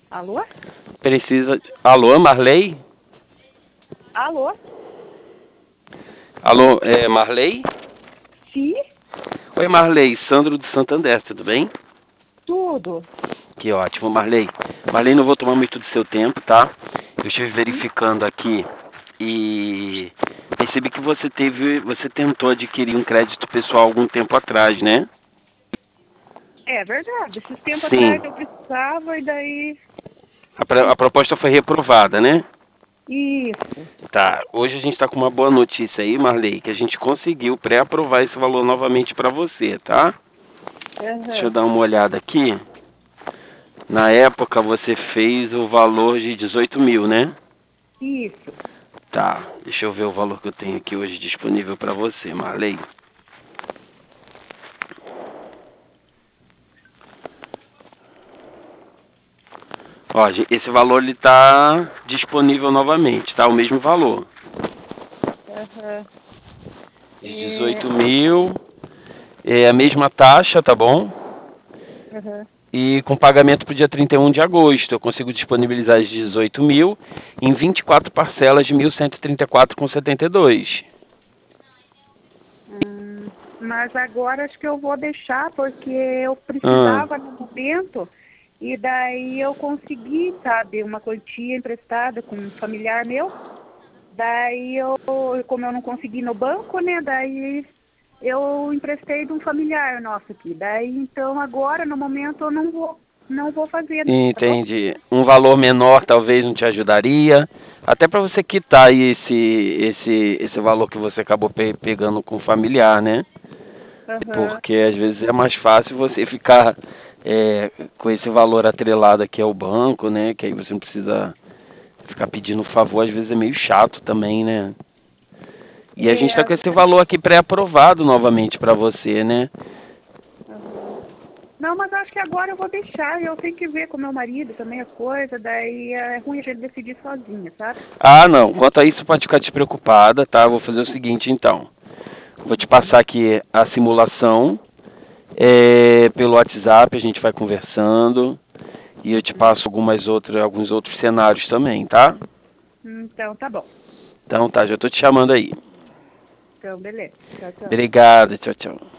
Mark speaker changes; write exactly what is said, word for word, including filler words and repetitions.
Speaker 1: Alô?
Speaker 2: Precisa. Alô, Marley?
Speaker 1: Alô?
Speaker 2: Alô, é Marley?
Speaker 1: Sim?
Speaker 2: Oi, Marley, Sandro do Santander, tudo bem?
Speaker 1: Tudo.
Speaker 2: Que ótimo, Marley. Marley, não vou tomar muito do seu tempo, tá? Eu estive
Speaker 1: Hum?
Speaker 2: verificando aqui e percebi que você teve, você tentou adquirir um crédito pessoal algum tempo atrás, né?
Speaker 1: É verdade. Esses tempos
Speaker 2: Sim.
Speaker 1: atrás eu precisava e daí.
Speaker 2: A, pro- a proposta foi reprovada, né?
Speaker 1: Isso.
Speaker 2: Tá. Hoje a gente está com uma boa notícia aí, Marley, que a gente conseguiu pré-aprovar esse valor novamente para você, tá? Deixa eu
Speaker 1: Aham.
Speaker 2: dar uma olhada aqui. Na época você fez o valor de dezoito mil, né?
Speaker 1: Isso.
Speaker 2: Tá, deixa eu ver o valor que eu tenho aqui hoje disponível para você, Marley. Ó, ge- esse valor ele tá disponível novamente, tá? O mesmo valor.
Speaker 1: Aham.
Speaker 2: De
Speaker 1: É...
Speaker 2: dezoito mil, é a mesma taxa, tá bom?
Speaker 1: Aham.
Speaker 2: E com pagamento para o dia trinta e um de agosto. Eu consigo disponibilizar as dezoito mil em vinte e quatro parcelas de mil cento e trinta e quatro vírgula setenta e dois.
Speaker 1: Hum, mas agora acho que eu vou deixar porque eu
Speaker 2: Ah,
Speaker 1: precisava no momento e daí eu consegui, sabe, uma quantia emprestada com um familiar meu. Daí eu, como eu não consegui no banco, né? Daí eu emprestei de um familiar nosso aqui. Daí então agora no momento eu não vou não vou fazer, tá bom?
Speaker 2: entendi. Um valor menor talvez não te ajudaria. Até para você quitar aí esse, esse, esse valor que você acabou pe- pegando com o familiar, né?
Speaker 1: Aham.
Speaker 2: Porque às vezes é mais fácil você ficar é, com esse valor atrelado aqui ao banco, né? Que aí você não precisa ficar pedindo favor, às vezes é meio chato também, né? E a gente
Speaker 1: É,
Speaker 2: está com esse
Speaker 1: agora.
Speaker 2: valor aqui pré-aprovado novamente para você, né?
Speaker 1: Aham. Não, mas acho que agora eu vou deixar. Eu tenho que ver com meu marido também as coisas. Daí é ruim a gente decidir sozinha, sabe?
Speaker 2: Ah, não. Quanto a isso, pode ficar despreocupada, tá? Eu vou fazer o seguinte, então. Vou te
Speaker 1: Uhum.
Speaker 2: passar aqui a simulação é, pelo WhatsApp, a gente vai conversando e eu te
Speaker 1: Uhum.
Speaker 2: passo algumas outras, alguns outros cenários também, tá?
Speaker 1: Então tá bom.
Speaker 2: Então tá, já tô te chamando aí.
Speaker 1: Então, beleza. Tchau, tchau.
Speaker 2: Obrigado, tchau, tchau.